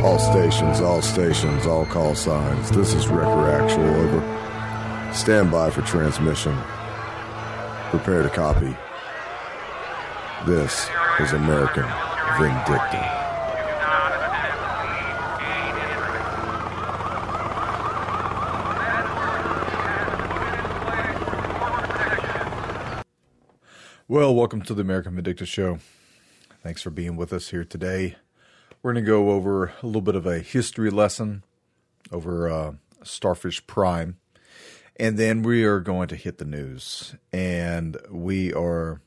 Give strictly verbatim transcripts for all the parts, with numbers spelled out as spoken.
All stations, all stations, all call signs. This is Wrecker Actual, over. Stand by for transmission. Prepare to copy. This is American Vindicta. Well, welcome to the American Vindicta Show. Thanks for being with us here today. We're going to go over a little bit of a history lesson over uh, Starfish Prime. And then we are going to hit the news. And we are,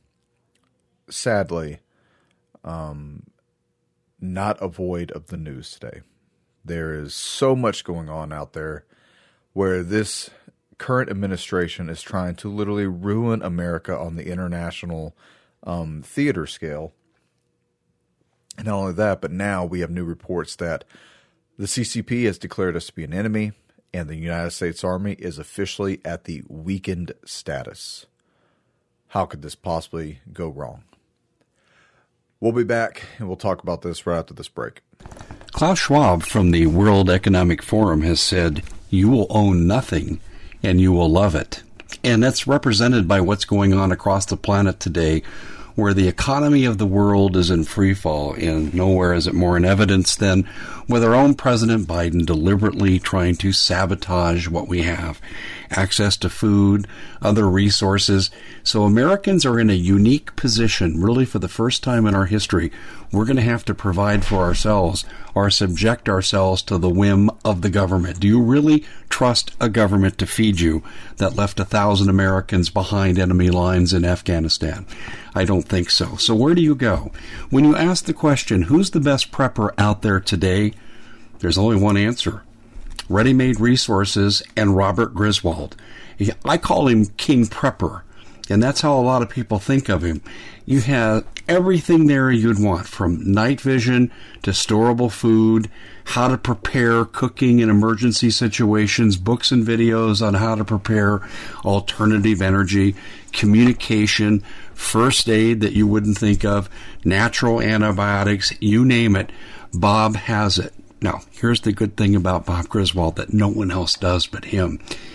sadly, um, not avoid of the news today. There is so much going on out there where this current administration is trying to literally ruin America on the international um, theater scale. And not only that, but now we have new reports that the C C P has declared us to be an enemy, and the United States Army is officially at the weakened status. How could this possibly go wrong? We'll be back, and we'll talk about this right after this break. Klaus Schwab from the World Economic Forum has said, "You will own nothing, and you will love it." And that's represented by what's going on across the planet today, where the economy of the world is in free fall, and nowhere is it more in evidence than with our own President Biden deliberately trying to sabotage what we have. Access to food, other resources. So Americans are in a unique position, really for the first time in our history. We're going to have to provide for ourselves or subject ourselves to the whim of the government. Do you really trust a government to feed you that left a thousand Americans behind enemy lines in Afghanistan? I don't think so. So where do you go? When you ask the question, who's the best prepper out there today? There's only one answer. Ready-Made Resources and Robert Griswold. I call him King Prepper, and that's how a lot of people think of him. You have everything there you'd want, from night vision to storable food, how to prepare cooking in emergency situations, books and videos on how to prepare alternative energy, communication, first aid that you wouldn't think of, natural antibiotics, you name it. Bob has it. Now, here's the good thing about Bob Griswold that no one else does but him.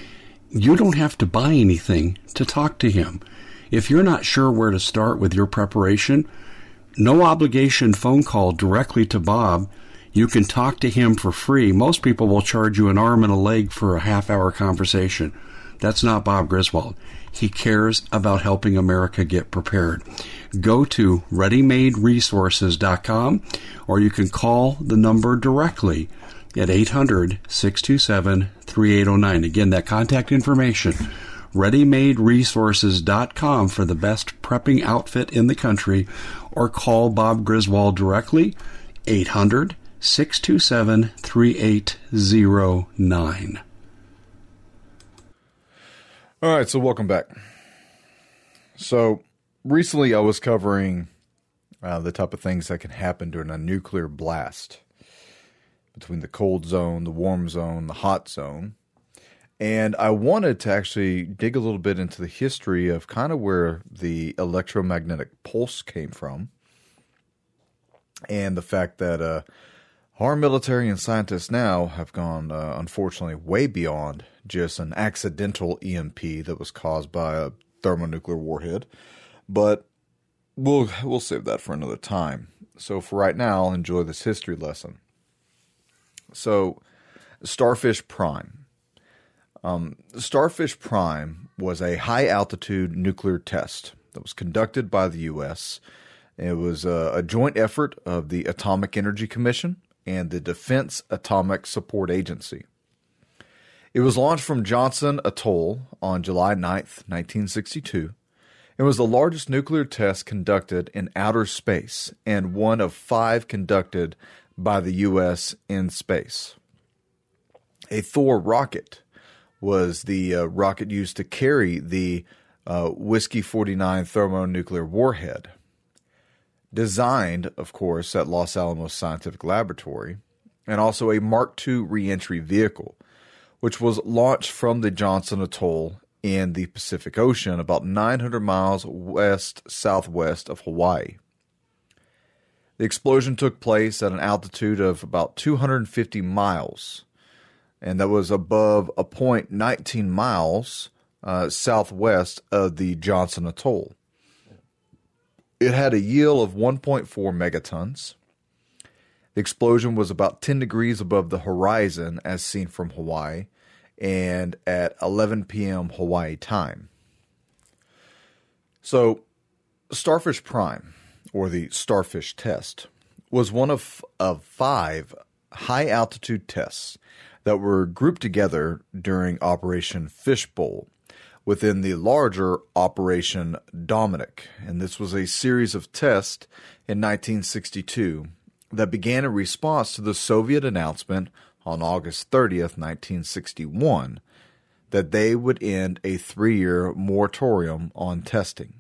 You don't have to buy anything to talk to him. If you're not sure where to start with your preparation, no obligation phone call directly to Bob. You can talk to him for free. Most people will charge you an arm and a leg for a half-hour conversation. That's not Bob Griswold. He cares about helping America get prepared. Go to ready made resources dot com, or you can call the number directly at eight hundred, six two seven, three eight zero nine. Again, that contact information, ready made resources dot com for the best prepping outfit in the country, or call Bob Griswold directly, eight hundred, six two seven, three eight zero nine. All right, so welcome back. So recently I was covering uh, the type of things that can happen during a nuclear blast between the cold zone, the warm zone, the hot zone. And I wanted to actually dig a little bit into the history of kind of where the electromagnetic pulse came from, and the fact that uh, our military and scientists now have gone, uh, unfortunately, way beyond just an accidental E M P that was caused by a thermonuclear warhead. But we'll we'll save that for another time. So for right now, enjoy this history lesson. So, Starfish Prime. Um, Starfish Prime was a high-altitude nuclear test that was conducted by the U S It was a, a joint effort of the Atomic Energy Commission and the Defense Atomic Support Agency. It was launched from Johnson Atoll on July ninth, nineteen sixty-two. It was the largest nuclear test conducted in outer space and one of five conducted by the U S in space. A Thor rocket was the uh, rocket used to carry the uh, Whiskey forty-nine thermonuclear warhead. Designed, of course, at Los Alamos Scientific Laboratory, and also a Mark two reentry vehicle, which was launched from the Johnson Atoll in the Pacific Ocean, about nine hundred miles west-southwest of Hawaii. The explosion took place at an altitude of about two hundred fifty miles, and that was above a point nineteen miles uh, southwest of the Johnson Atoll. It had a yield of one point four megatons. The explosion was about ten degrees above the horizon as seen from Hawaii, and at eleven p.m. Hawaii time. So, Starfish Prime, or the Starfish test, was one of, of five high-altitude tests that were grouped together during Operation Fishbowl within the larger Operation Dominic. And this was a series of tests in nineteen sixty-two that began in response to the Soviet announcement on August thirtieth, nineteen sixty-one, that they would end a three-year moratorium on testing.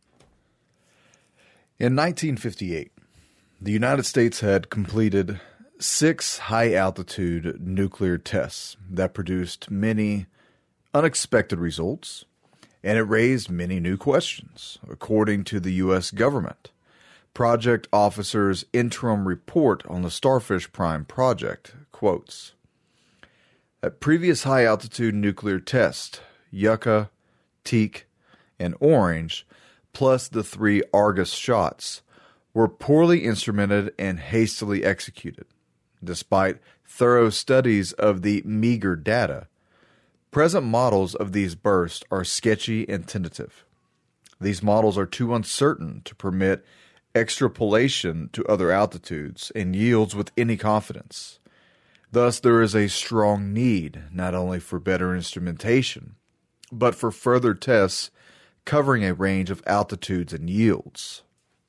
In nineteen fifty-eight, the United States had completed six high-altitude nuclear tests that produced many unexpected results, and it raised many new questions. According to the U S government, Project Officer's interim report on the Starfish Prime project quotes, "At previous high-altitude nuclear tests, Yucca, Teak, and Orange, plus the three Argus shots, were poorly instrumented and hastily executed. Despite thorough studies of the meager data, present models of these bursts are sketchy and tentative. These models are too uncertain to permit extrapolation to other altitudes and yields with any confidence. Thus, there is a strong need not only for better instrumentation, but for further tests covering a range of altitudes and yields."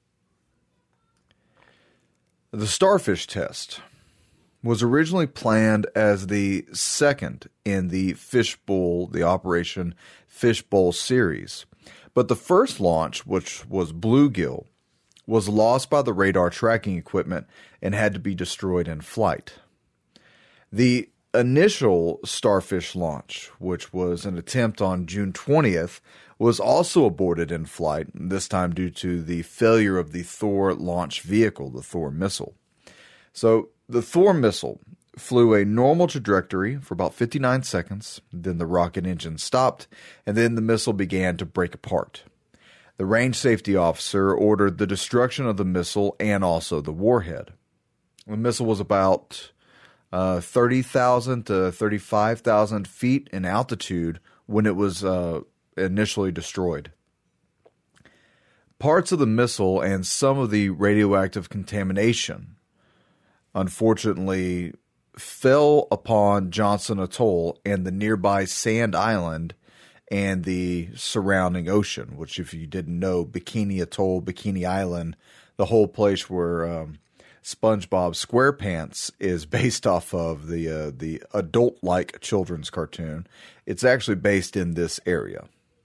The Starfish test was originally planned as the second in the Fishbowl, the Operation Fishbowl series, but the first launch, which was Bluegill, was lost by the radar tracking equipment and had to be destroyed in flight. The initial Starfish launch, which was an attempt on June twentieth, was also aborted in flight, this time due to the failure of the Thor launch vehicle, the Thor missile. So the Thor missile flew a normal trajectory for about fifty-nine seconds, then the rocket engine stopped, and then the missile began to break apart. The range safety officer ordered the destruction of the missile and also the warhead. The missile was about uh, thirty thousand to thirty-five thousand feet in altitude when it was uh, initially destroyed. Parts of the missile and some of the radioactive contamination, unfortunately, fell upon Johnson Atoll and the nearby Sand Island and the surrounding ocean, which, if you didn't know, Bikini Atoll, Bikini Island, the whole place where um, SpongeBob SquarePants is based off of, the uh, the adult-like children's cartoon. It's actually based in this area.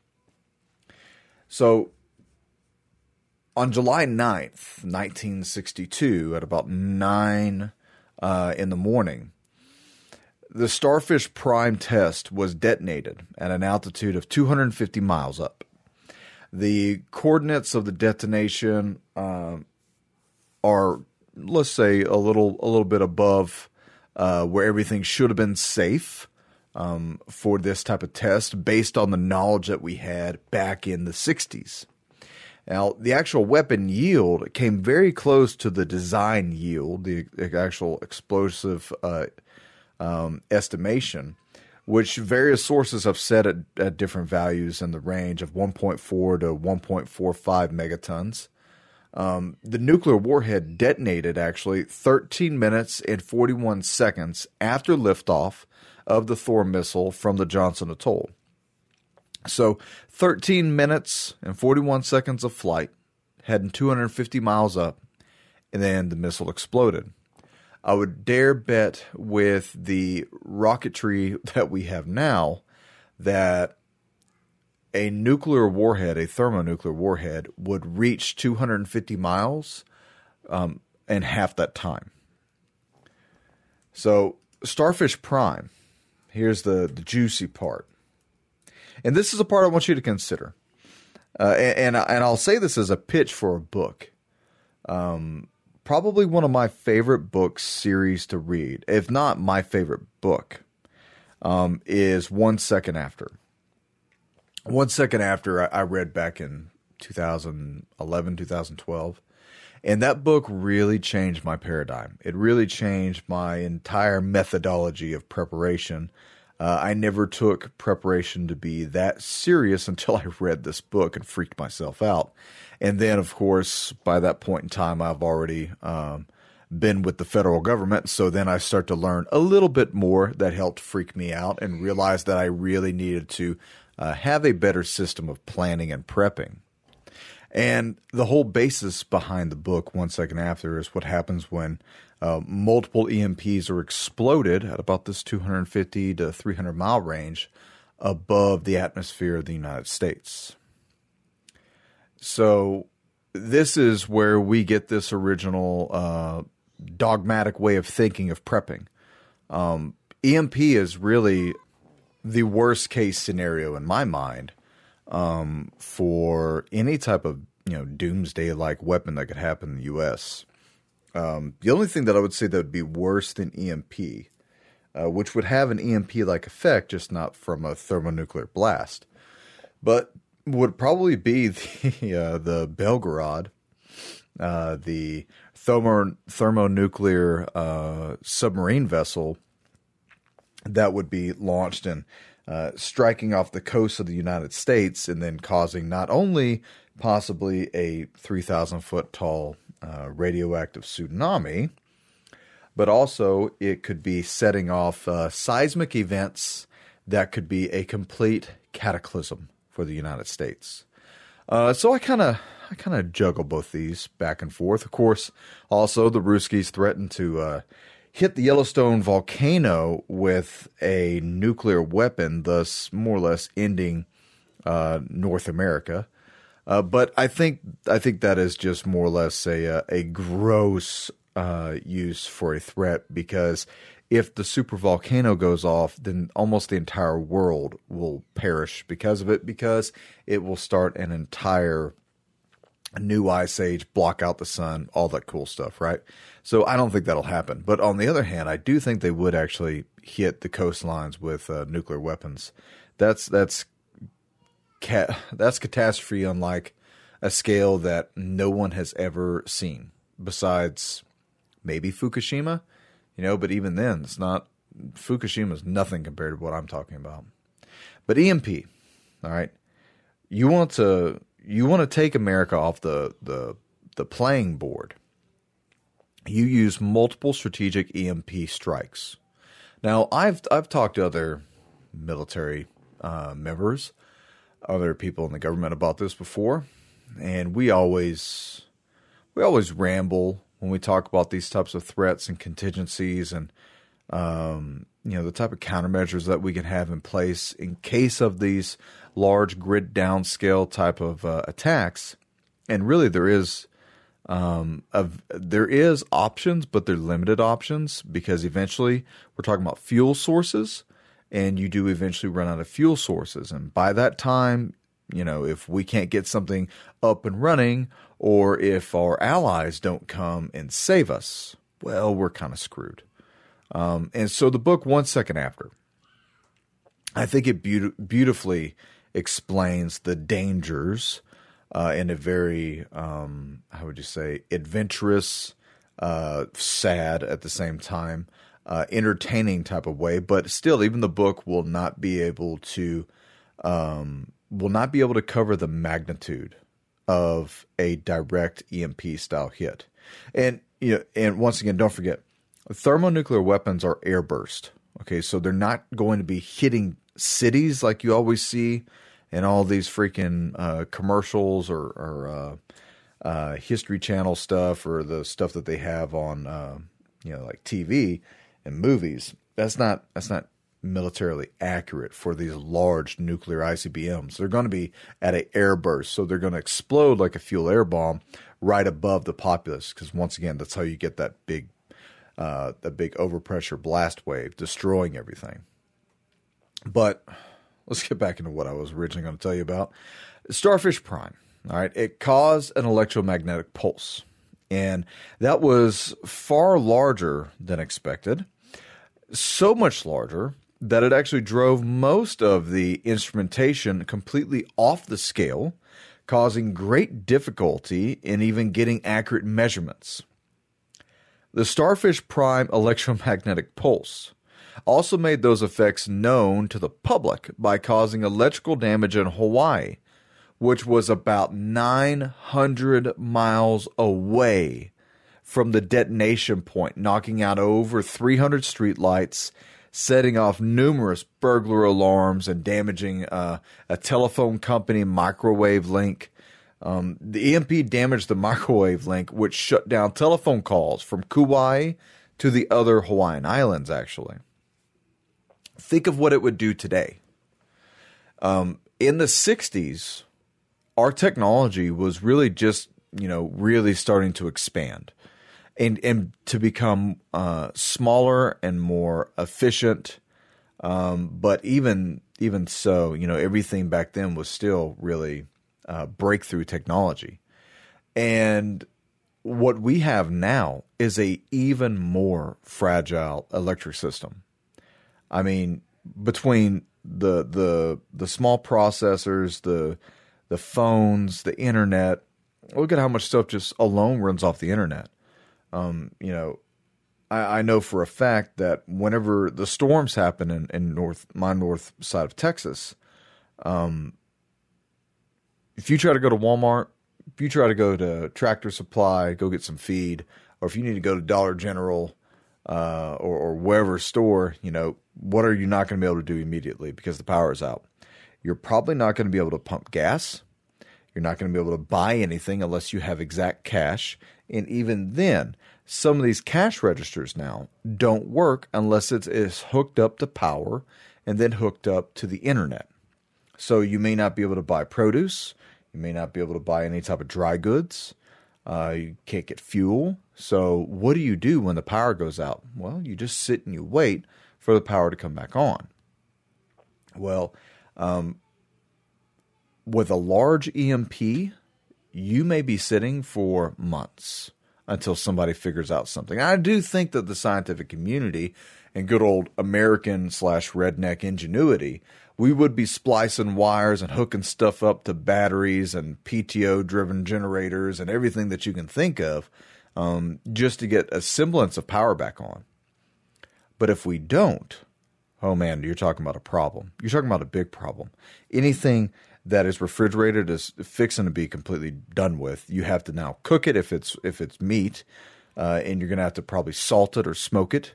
So, on July ninth, nineteen sixty-two, at about nine uh, in the morning, the Starfish Prime test was detonated at an altitude of two hundred fifty miles up. The coordinates of the detonation uh, are, let's say, a little a little bit above uh, where everything should have been safe um, for this type of test, based on the knowledge that we had back in the sixties. Now, the actual weapon yield came very close to the design yield, the actual explosive uh, um, estimation, which various sources have set at, at different values in the range of one point four to one point four five megatons. Um, the nuclear warhead detonated actually thirteen minutes and forty-one seconds after liftoff of the Thor missile from the Johnson Atoll. So thirteen minutes and forty-one seconds of flight, heading two hundred fifty miles up, and then the missile exploded. I would dare bet with the rocketry that we have now that a nuclear warhead, a thermonuclear warhead, would reach two hundred fifty miles um, in half that time. So Starfish Prime, here's the, the juicy part. And this is a part I want you to consider. Uh, and, and and I'll say this as a pitch for a book. Um, probably one of my favorite book series to read, if not my favorite book, um, is One Second After. One Second After I, I read back in two thousand eleven, two thousand twelve. And that book really changed my paradigm. It really changed my entire methodology of preparation. Uh, I never took preparation to be that serious until I read this book and freaked myself out. And then, of course, by that point in time, I've already um, been with the federal government. So then I start to learn a little bit more that helped freak me out and realize that I really needed to uh, have a better system of planning and prepping. And the whole basis behind the book, One Second After, is what happens when uh, multiple E M Ps are exploded at about this two hundred fifty to three hundred mile range above the atmosphere of the United States. So this is where we get this original uh, dogmatic way of thinking of prepping. Um, E M P is really the worst case scenario in my mind. Um, for any type of, you know, doomsday-like weapon that could happen in the U S. Um, the only thing that I would say that would be worse than E M P, uh, which would have an E M P-like effect, just not from a thermonuclear blast, but would probably be the uh, the Belgorod, uh, the thermo thermonuclear uh, submarine vessel that would be launched and Uh, striking off the coast of the United States and then causing not only possibly a three thousand foot tall uh, radioactive tsunami, but also it could be setting off uh, seismic events that could be a complete cataclysm for the United States. Uh, so I kind of I kind of juggle both these back and forth. Of course, also the Ruskies threatened to uh, hit the Yellowstone volcano with a nuclear weapon, thus more or less ending uh, North America. Uh, but I think I think that is just more or less a a gross uh, use for a threat, because if the supervolcano goes off, then almost the entire world will perish because of it, because it will start an entire new ice age, block out the sun, all that cool stuff, right? So I don't think that'll happen. But on the other hand, I do think they would actually hit the coastlines with uh, nuclear weapons. That's that's ca- that's catastrophe on like a scale that no one has ever seen, besides maybe Fukushima, you know. But even then, it's not. Fukushima is nothing compared to what I'm talking about. But E M P, all right. You want to. You want to take America off the, the the playing board. You use multiple strategic E M P strikes. Now, I've I've talked to other military uh, members, other people in the government about this before, and we always we always ramble when we talk about these types of threats and contingencies, and um, you know, the type of countermeasures that we can have in place in case of these large grid downscale type of uh, attacks. And really there is um, a, there is options, but they're limited options, because eventually we're talking about fuel sources, and you do eventually run out of fuel sources. And by that time, you know, if we can't get something up and running, or if our allies don't come and save us, well, we're kind of screwed. Um, and so the book, One Second After, I think it be- beautifully explains the dangers uh, in a very, um, how would you say, adventurous, uh, sad at the same time, uh, entertaining type of way. But still, even the book will not be able to um, will not be able to cover the magnitude of a direct E M P style hit. And you know, and once again, don't forget, thermonuclear weapons are airburst. Okay, so they're not going to be hitting cities like you always see in all these freaking uh, commercials or, or uh, uh, History Channel stuff, or the stuff that they have on uh, you know, like T V and movies. That's not that's not militarily accurate for these large nuclear I C B Ms. They're going to be at an airburst, so they're going to explode like a fuel air bomb right above the populace. Because once again, that's how you get that big uh, that big overpressure blast wave destroying everything. But let's get back into what I was originally going to tell you about. Starfish Prime. All right, it caused an electromagnetic pulse, And that was far larger than expected, so much larger that it actually drove most of the instrumentation completely off the scale, causing great difficulty in even getting accurate measurements. The Starfish Prime electromagnetic pulse also made those effects known to the public by causing electrical damage in Hawaii, which was about nine hundred miles away from the detonation point, knocking out over three hundred streetlights, setting off numerous burglar alarms, and damaging uh, a telephone company microwave link. Um, the E M P damaged the microwave link, which shut down telephone calls from Kauai to the other Hawaiian Islands, actually. Think of what it would do today. Um, in the sixties, our technology was really just, you know, really starting to expand and, and to become uh, smaller and more efficient. Um, but even even so, you know, everything back then was still really uh, breakthrough technology. And what we have now is a even more fragile electric system. I mean, between the the the small processors, the the phones, the internet, look at how much stuff just alone runs off the internet. Um, you know, I, I know for a fact that whenever the storms happen in, in north my north side of Texas, um, if you try to go to Walmart, if you try to go to Tractor Supply, go get some feed, or if you need to go to Dollar General uh, or, or wherever store, you know, what are you not going to be able to do immediately because the power is out? You're probably not going to be able to pump gas. You're not going to be able to buy anything unless you have exact cash. And even then, some of these cash registers now don't work unless it is hooked up to power and then hooked up to the internet. So you may not be able to buy produce. You may not be able to buy any type of dry goods. Uh, you can't get fuel. So what do you do when the power goes out? Well, you just sit and you wait for the power to come back on. Well, um, with a large E M P, you may be sitting for months until somebody figures out something. I do think that the scientific community and good old American slash redneck ingenuity, we would be splicing wires and hooking stuff up to batteries and P T O-driven generators and everything that you can think of um, just to get a semblance of power back on. But if we don't, oh man, you're talking about a problem. You're talking about a big problem. Anything that is refrigerated is fixing to be completely done with. You have to now cook it if it's if it's meat, uh, and you're going to have to probably salt it or smoke it.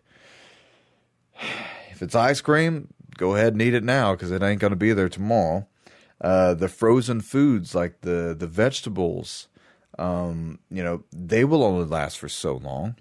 If it's ice cream, go ahead and eat it now because it ain't going to be there tomorrow. Uh, the frozen foods like the the vegetables, um, you know, they will only last for so long.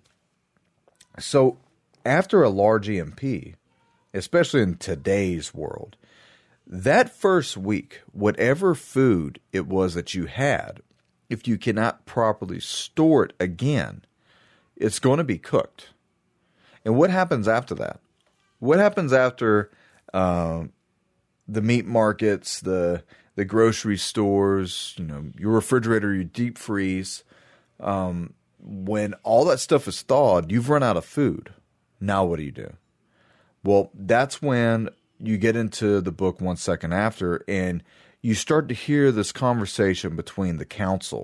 So after a large E M P, especially in today's world, that first week, whatever food it was that you had, if you cannot properly store it again, it's going to be cooked. And what happens after that? What happens after uh, the meat markets, the the grocery stores, you know, your refrigerator, your deep freeze? Um, when all that stuff is thawed, you've run out of food. Now what do you do? Well, that's when you get into the book One Second After, and you start to hear this conversation between the council,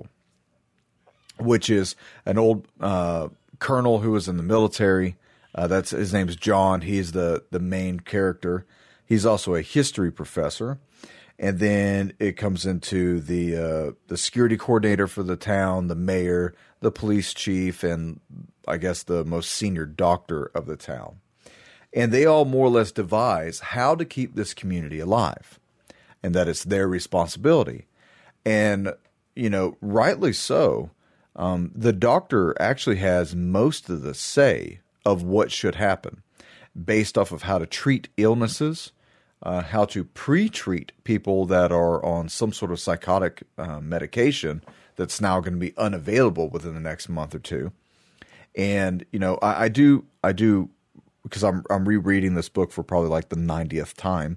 which is an old uh, colonel who was in the military. Uh, that's his name's John. He's the the main character. He's also a history professor, and then it comes into the uh, the security coordinator for the town, the mayor, the police chief, and I guess the most senior doctor of the town. And they all more or less devise how to keep this community alive, and that it's their responsibility. And, you know, rightly so, um, the doctor actually has most of the say of what should happen based off of how to treat illnesses, uh, how to pre-treat people that are on some sort of psychotic uh, medication that's now going to be unavailable within the next month or two. And, you know, I, I do, I do, because I'm I'm rereading this book for probably like the ninetieth time.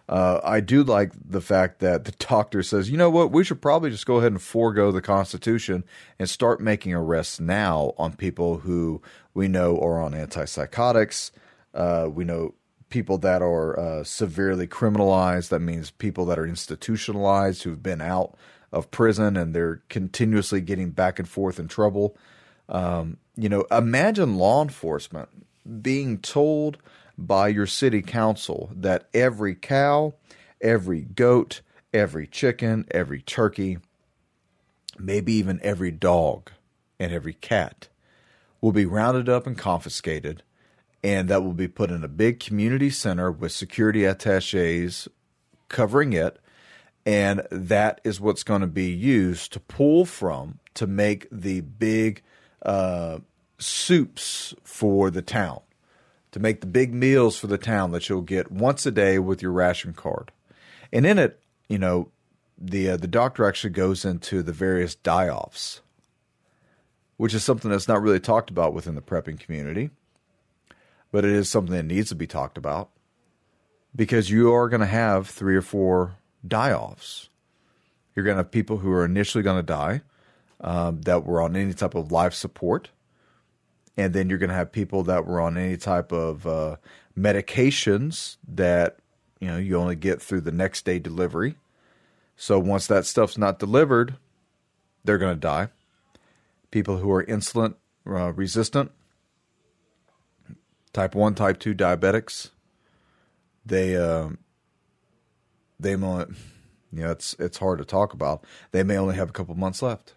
Uh, I do like the fact that the doctor says, you know what, we should probably just go ahead and forego the Constitution and start making arrests now on people who we know are on antipsychotics. Uh, we know people that are uh, severely criminalized. That means people that are institutionalized who've been out of prison and they're continuously getting back and forth in trouble. Um, you know, imagine law enforcement being told by your city council that every cow, every goat, every chicken, every turkey, maybe even every dog and every cat will be rounded up and confiscated, and that will be put in a big community center with security attaches covering it, and that is what's going to be used to pull from to make the big uh, soups for the town, to make the big meals for the town that you'll get once a day with your ration card. And in it, you know, the uh, the doctor actually goes into the various die-offs, which is something that's not really talked about within the prepping community, but it is something that needs to be talked about, because you are going to have three or four die-offs. You're going to have people who are initially going to die um, that were on any type of life support. And then you're going to have people that were on any type of uh, medications that, you know, you only get through the next day delivery. So once that stuff's not delivered, they're going to die. People who are insulin uh, resistant, type one, type two diabetics, they, uh, they may, you know, it's it's hard to talk about. They may only have a couple months left.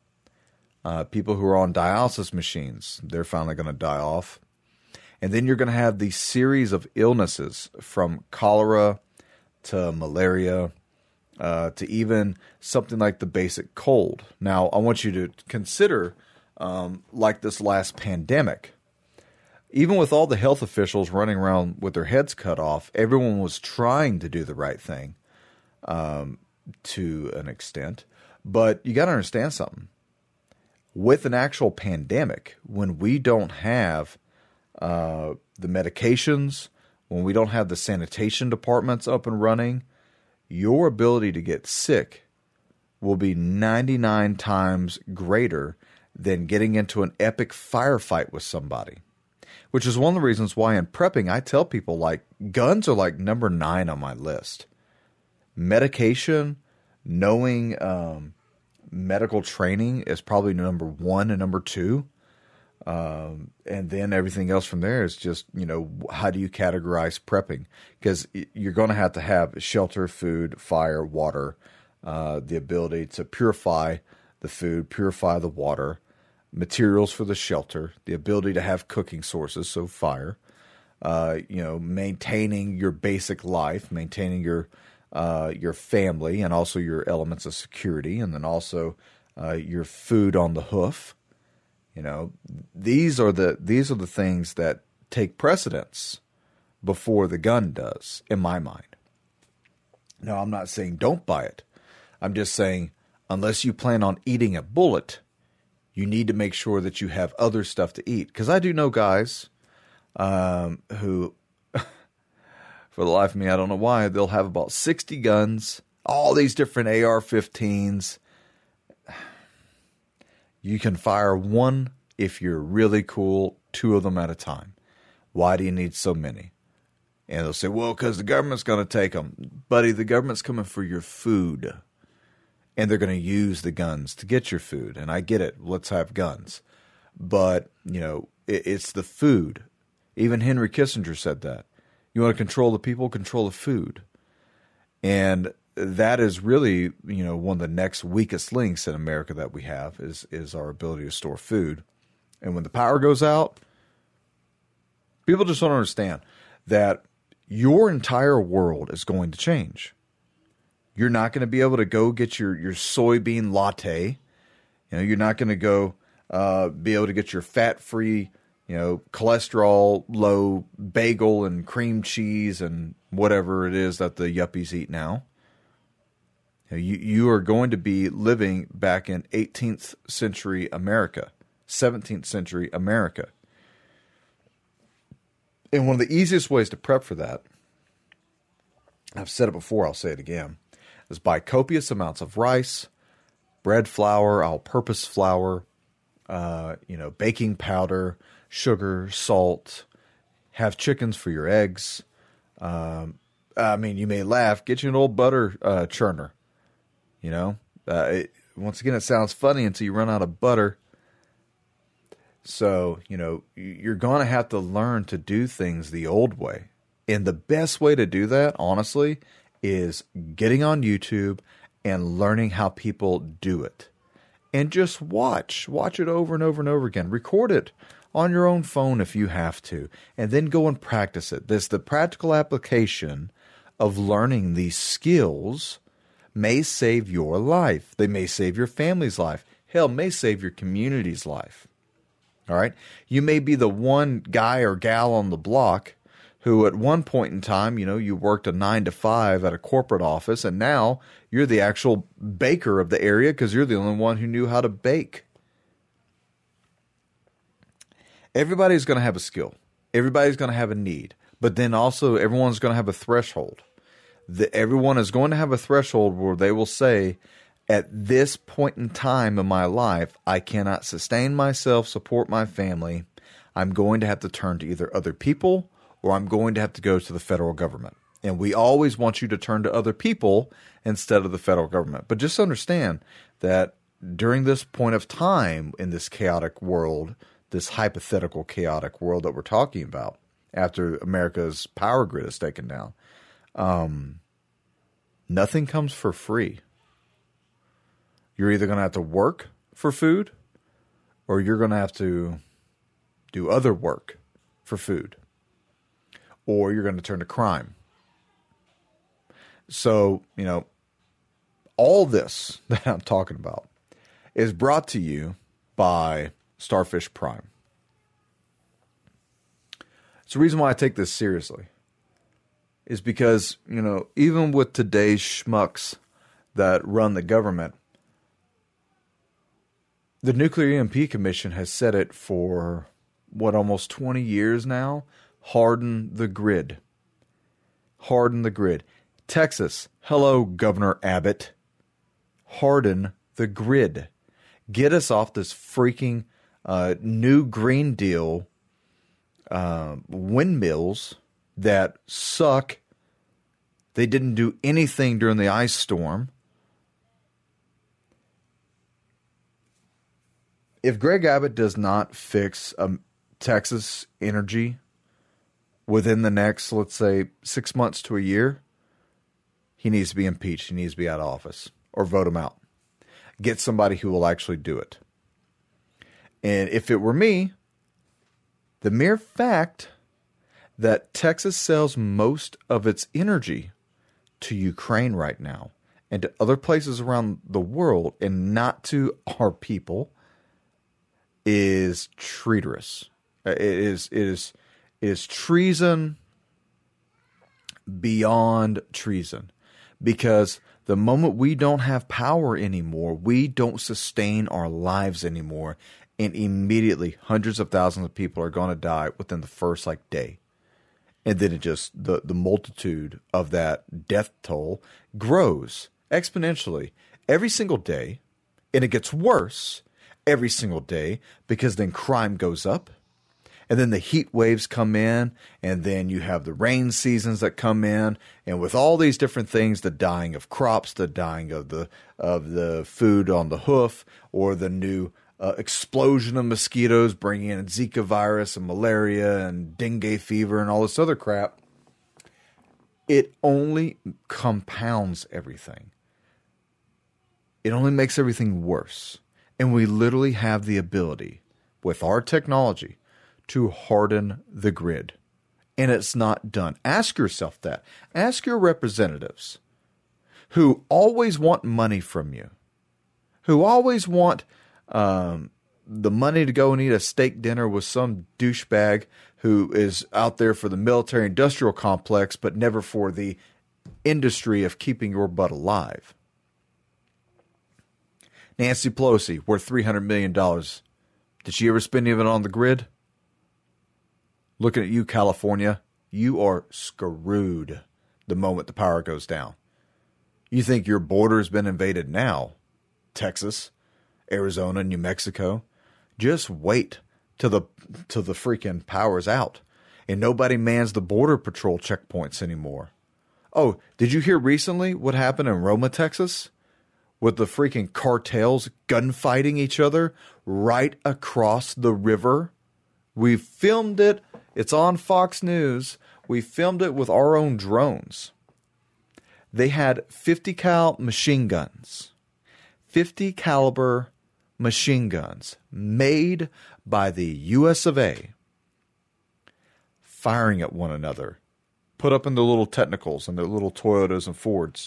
Uh, people who are on dialysis machines, they're finally going to die off. And then you're going to have these series of illnesses from cholera to malaria uh, to even something like the basic cold. Now, I want you to consider, um, like this last pandemic, even with all the health officials running around with their heads cut off, everyone was trying to do the right thing um, to an extent. But you got to understand something. With an actual pandemic, when we don't have uh, the medications, when we don't have the sanitation departments up and running, your ability to get sick will be ninety-nine times greater than getting into an epic firefight with somebody. Which is one of the reasons why in prepping, I tell people, like, guns are like number nine on my list. Medication, knowing um, medical training is probably number one and number two. Um, and then everything else from there is just, you know, how do you categorize prepping? Because you're going to have to have shelter, food, fire, water, uh, the ability to purify the food, purify the water, materials for the shelter, the ability to have cooking sources, so fire, uh, you know, maintaining your basic life, maintaining your uh, your family, and also your elements of security, and then also uh, your food on the hoof. You know, these are the these are the things that take precedence before the gun does, in my mind. Now, I'm not saying don't buy it. I'm just saying, unless you plan on eating a bullet, you need to make sure that you have other stuff to eat. Because I do know guys um, who, for the life of me, I don't know why, they'll have about sixty guns, all these different A R fifteens. You can fire one if you're really cool, two of them at a time. Why do you need so many? And they'll say, well, because the government's going to take them. Buddy, the government's coming for your food. And they're going to use the guns to get your food. And I get it. Let's have guns. But, you know, it, it's the food. Even Henry Kissinger said that. You want to control the people, control the food. And that is really, you know, one of the next weakest links in America that we have is, is our ability to store food. And when the power goes out, people just don't understand that your entire world is going to change. You're not going to be able to go get your, your soybean latte. You know, you're not going to go uh, be able to get your fat-free, you know, cholesterol-low bagel and cream cheese and whatever it is that the yuppies eat now. You, you are going to be living back in eighteenth century America, seventeenth century America. And one of the easiest ways to prep for that I've said it before, I'll say it again, is buy copious amounts of rice, bread flour, all-purpose flour, uh, you know, baking powder, sugar, salt, have chickens for your eggs. Um, I mean, you may laugh, get you an old butter uh, churner, you know. Uh, it, once again, it sounds funny until you run out of butter. So, you know, you're going to have to learn to do things the old way. And the best way to do that, honestly, is getting on YouTube and learning how people do it. And just watch. Watch it over and over and over again. Record it on your own phone if you have to. And then go and practice it. This, the practical application of learning these skills may save your life. They may save your family's life. Hell, may save your community's life. All right? You may be the one guy or gal on the block who at one point in time, you know, you worked a nine to five at a corporate office, and now you're the actual baker of the area because you're the only one who knew how to bake. Everybody's going to have a skill. Everybody's going to have a need. But then also everyone's going to have a threshold. The, everyone is going to have a threshold where they will say, at this point in time in my life, I cannot sustain myself, support my family. I'm going to have to turn to either other people or I'm going to have to go to the federal government. And we always want you to turn to other people instead of the federal government. But just understand that during this point of time in this chaotic world, this hypothetical chaotic world that we're talking about, after America's power grid is taken down, um, nothing comes for free. You're either going to have to work for food or you're going to have to do other work for food. Or you're going to turn to crime. So, you know, all this that I'm talking about is brought to you by Starfish Prime. It's the reason why I take this seriously. Is because, you know, even with today's schmucks that run the government, the Nuclear E M P Commission has said it for, what, almost twenty years now? Harden the grid. Harden the grid. Texas, hello, Governor Abbott. Harden the grid. Get us off this freaking uh, new Green Deal uh, windmills that suck. They didn't do anything during the ice storm. If Greg Abbott does not fix um, Texas energy within the next, let's say, six months to a year, he needs to be impeached. He needs to be out of office or vote him out. Get somebody who will actually do it. And if it were me, the mere fact that Texas sells most of its energy to Ukraine right now and to other places around the world and not to our people is traitorous. It is, it is, it is treason beyond treason. Because the moment we don't have power anymore, we don't sustain our lives anymore. And immediately hundreds of thousands of people are going to die within the first like day. And then it just, the, the multitude of that death toll grows exponentially every single day. And it gets worse every single day because then crime goes up. And then the heat waves come in, and then you have the rain seasons that come in, and with all these different things, the dying of crops, the dying of the of the food on the hoof, or the new uh, explosion of mosquitoes bringing in Zika virus and malaria and dengue fever and all this other crap, it only compounds everything. It only makes everything worse. And we literally have the ability, with our technology, to harden the grid. And it's not done. Ask yourself that. Ask your representatives who always want money from you, who always want um, the money to go and eat a steak dinner with some douchebag who is out there for the military industrial complex, but never for the industry of keeping your butt alive. Nancy Pelosi, worth three hundred million dollars. Did she ever spend any of it on the grid? Looking at you, California, you are screwed. the moment the power goes down. You think your border's been invaded now, Texas, Arizona, New Mexico? Just wait till the till the freaking power's out and nobody mans the border patrol checkpoints anymore. Oh, did you hear recently what happened in Roma, Texas? With the freaking cartels gunfighting each other right across the river? We filmed it. It's on Fox News. We filmed it with our own drones. They had fifty cal machine guns. fifty caliber machine guns made by the U S of A, firing at one another, put up in the little Technicals and the little Toyotas and Fords.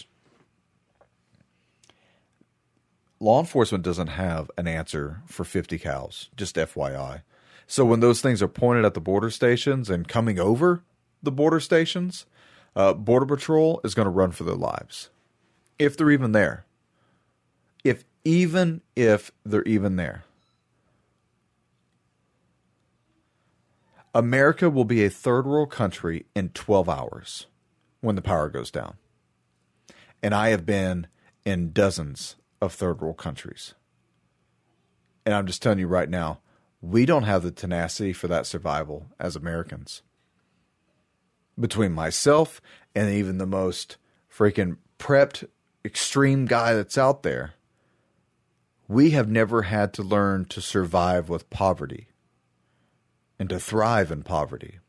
Law enforcement doesn't have an answer for fifty cals, just F Y I. So when those things are pointed at the border stations and coming over the border stations, uh, Border Patrol is going to run for their lives. If they're even there. If even if they're even there. America will be a third world country in twelve hours when the power goes down. And I have been in dozens of third world countries. And I'm just telling you right now, we don't have the tenacity for that survival as Americans. Between myself and even the most freaking prepped, extreme guy that's out there, we have never had to learn to survive with poverty and to thrive in poverty.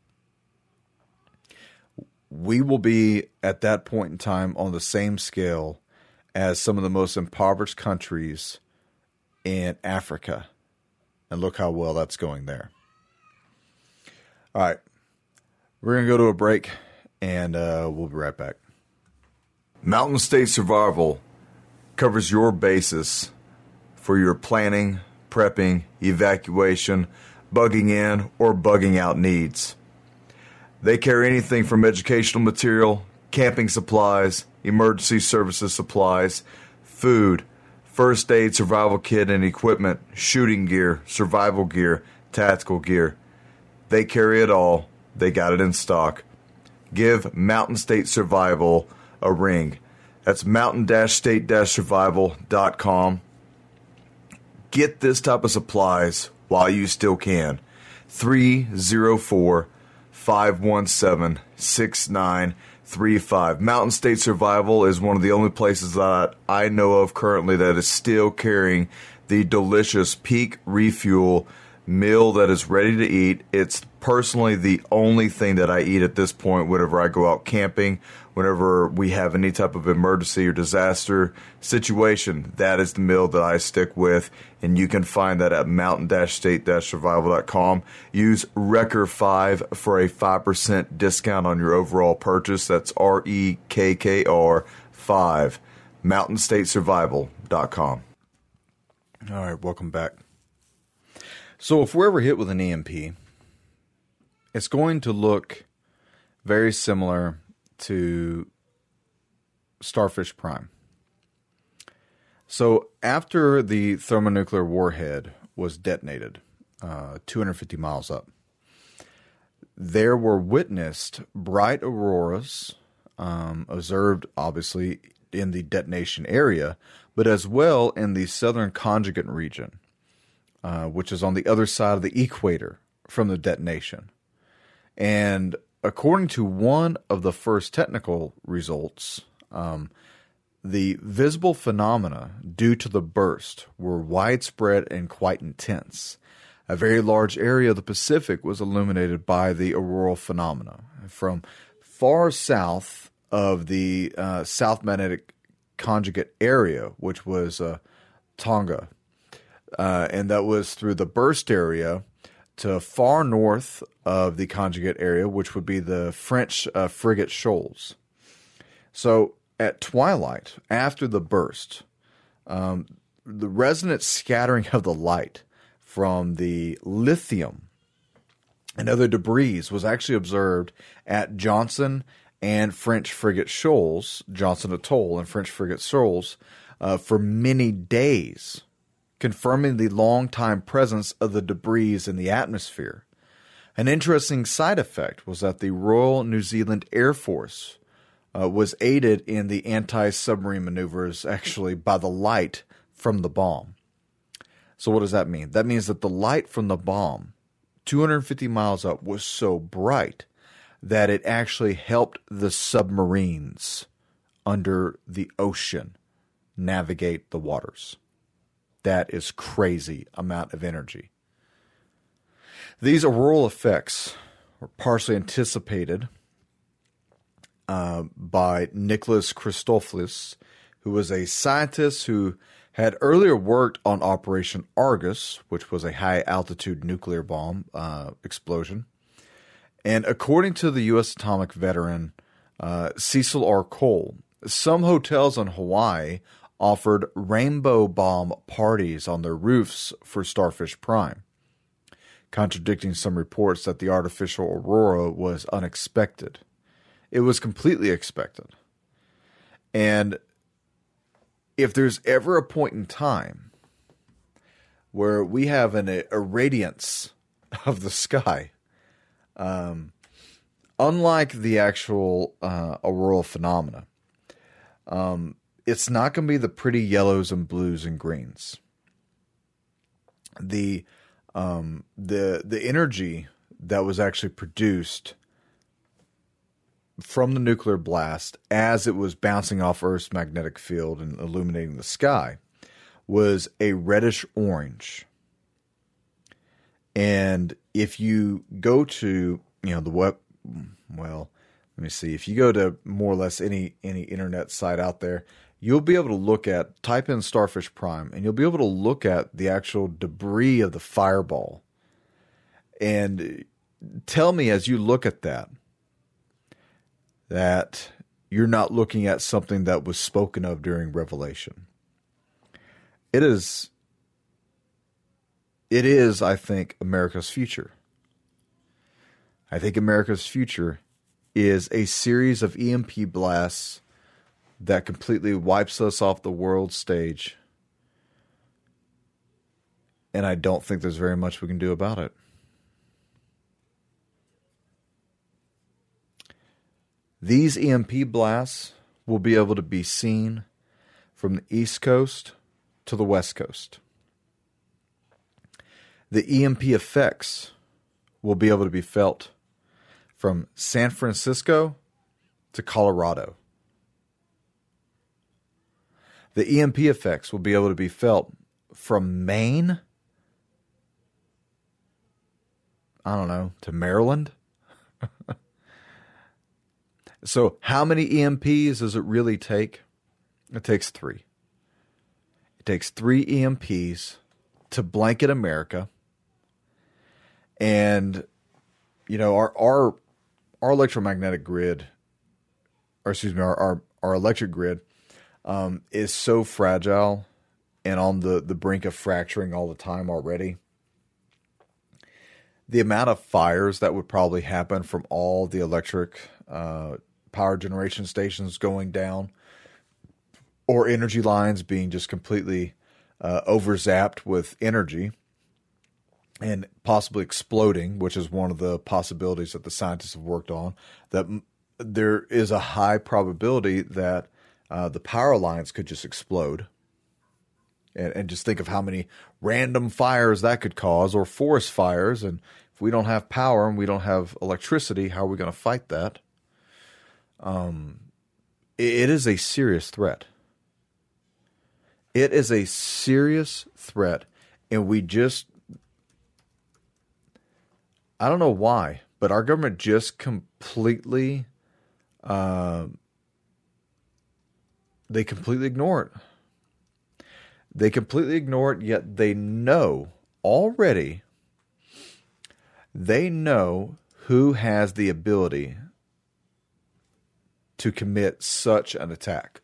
We will be at that point in time on the same scale as some of the most impoverished countries in Africa. And look how well that's going there. All right. We're going to go to a break, and uh, we'll be right back. Mountain State Survival covers your basis for your planning, prepping, evacuation, bugging in, or bugging out needs. They carry anything from educational material, camping supplies, emergency services supplies, food, first aid survival kit and equipment, shooting gear, survival gear, tactical gear. They carry it all. They got it in stock. Give Mountain State Survival a ring. That's mountain state survival dot com. Get this type of supplies while you still can. three oh four, five one seven, six nine three five. Mountain State Survival is one of the only places that I know of currently that is still carrying the delicious Peak Refuel meal that is ready to eat. It's personally the only thing that I eat at this point whenever I go out camping, whenever we have any type of emergency or disaster situation. That is the meal that I stick with, and you can find that at mountain state survival dot com. Use Wrecker five for a five percent discount on your overall purchase. That's R E K K R five, mountain state survival dot com. All right, welcome back. So if we're ever hit with an E M P, it's going to look very similar to Starfish Prime. So after the thermonuclear warhead was detonated, uh, two hundred fifty miles up, there were witnessed bright auroras, um, observed obviously in the detonation area, but as well in the southern conjugate region. Uh, which is on the other side of the equator from the detonation. And according to one of the first technical results, um, the visible phenomena due to the burst were widespread and quite intense. A very large area of the Pacific was illuminated by the auroral phenomena. From far south of the uh, South Magnetic Conjugate area, which was uh, Tonga, Uh, and that was through the burst area to far north of the conjugate area, which would be the French uh, frigate shoals. So at twilight, after the burst, um, the resonant scattering of the light from the lithium and other debris was actually observed at Johnson and French frigate shoals, Johnson Atoll and French frigate shoals, uh, for many days, confirming the long-time presence of the debris in the atmosphere. An interesting side effect was that the Royal New Zealand Air Force uh, was aided in the anti-submarine maneuvers actually by the light from the bomb. So what does that mean? That means that the light from the bomb, two hundred fifty miles up, was so bright that it actually helped the submarines under the ocean navigate the waters. That is crazy amount of energy. These auroral effects were partially anticipated uh, by Nicholas Christophilus, who was a scientist who had earlier worked on Operation Argus, which was a high-altitude nuclear bomb uh, explosion. And according to the U S atomic veteran uh, Cecil R. Cole, some hotels in Hawaii offered rainbow bomb parties on their roofs for Starfish Prime, contradicting some reports that the artificial aurora was unexpected. It was completely expected. And if there's ever a point in time where we have an irradiance of the sky, um, unlike the actual uh, auroral phenomena, um, it's not going to be the pretty yellows and blues and greens. The um, the the energy that was actually produced from the nuclear blast as it was bouncing off Earth's magnetic field and illuminating the sky was a reddish orange. And if you go to, you know, the web, well, let me see, if you go to more or less any any internet site out there, you'll be able to look at, type in Starfish Prime, and you'll be able to look at the actual debris of the fireball. And tell me as you look at that, that you're not looking at something that was spoken of during Revelation. It is, it is, I think, America's future. I think America's future is a series of E M P blasts that completely wipes us off the world stage. And I don't think there's very much we can do about it. These E M P blasts will be able to be seen from the East Coast to the West Coast. The E M P effects will be able to be felt from San Francisco to Colorado. The E M P effects will be able to be felt from Maine, I don't know, to Maryland. So how many E M Ps does it really take? It takes three. It takes three E M Ps to blanket America. And, you know, our our, our electromagnetic grid, or excuse me, our, our, our electric grid um, is so fragile and on the, the brink of fracturing all the time already. The amount of fires that would probably happen from all the electric uh, power generation stations going down, or energy lines being just completely uh, overzapped with energy and possibly exploding, which is one of the possibilities that the scientists have worked on, that m- there is a high probability that uh, the power lines could just explode. And, and just think of how many random fires that could cause, or forest fires. And if we don't have power and we don't have electricity, how are we going to fight that? Um, it, it is a serious threat. It is a serious threat. And we just, I don't know why, but our government just completely, uh, they completely ignore it. They completely ignore it, yet they know already, they know who has the ability to commit such an attack.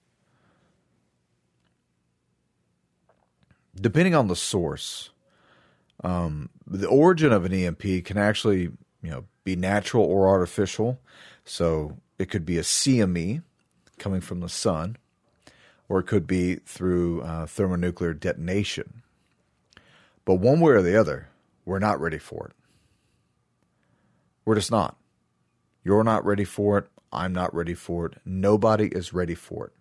Depending on the source, um, the origin of an E M P can actually, you know, be natural or artificial. So it could be a C M E coming from the sun, or it could be through uh, thermonuclear detonation. But one way or the other, we're not ready for it. We're just not. You're not ready for it. I'm not ready for it. Nobody is ready for it.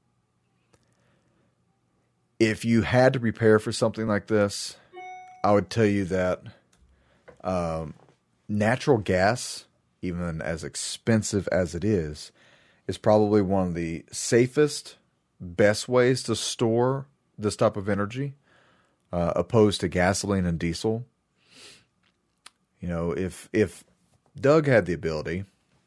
If you had to prepare for something like this, I would tell you that um, natural gas, even as expensive as it is, is probably one of the safest, best ways to store this type of energy, uh, opposed to gasoline and diesel. You know, if if Doug had the ability,